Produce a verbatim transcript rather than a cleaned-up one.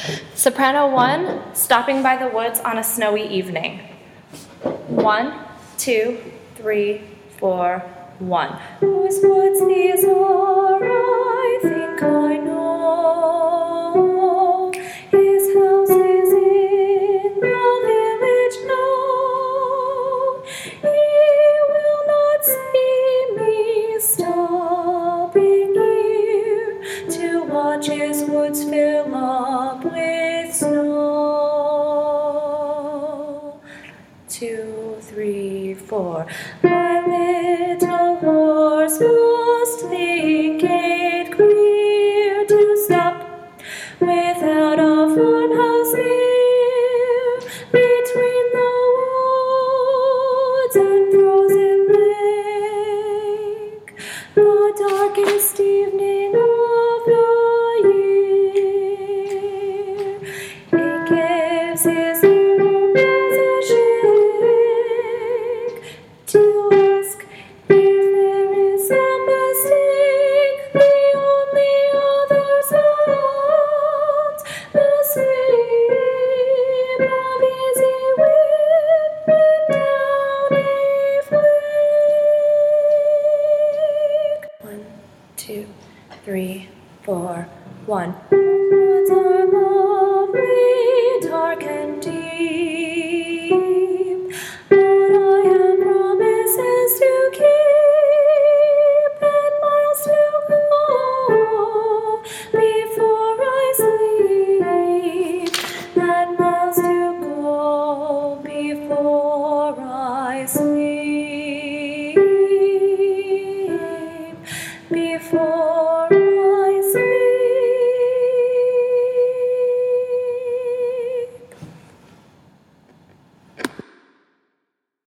Soprano one, stopping by the woods on a snowy evening. One, two, three, four, one. Whose woods these are, I think I know. His house is in the village now. He will not see me stopping here to watch his woods fill up with snow. Two, three, four. My little horse must think it queer to stop without a farmhouse near, between the woods and frozen lake, the darkest evening of the year. He gives his little bells a shake to ask if there is a mistake. The only other sounds the sleep of easy whipping down a flake. One, two, three, four, one.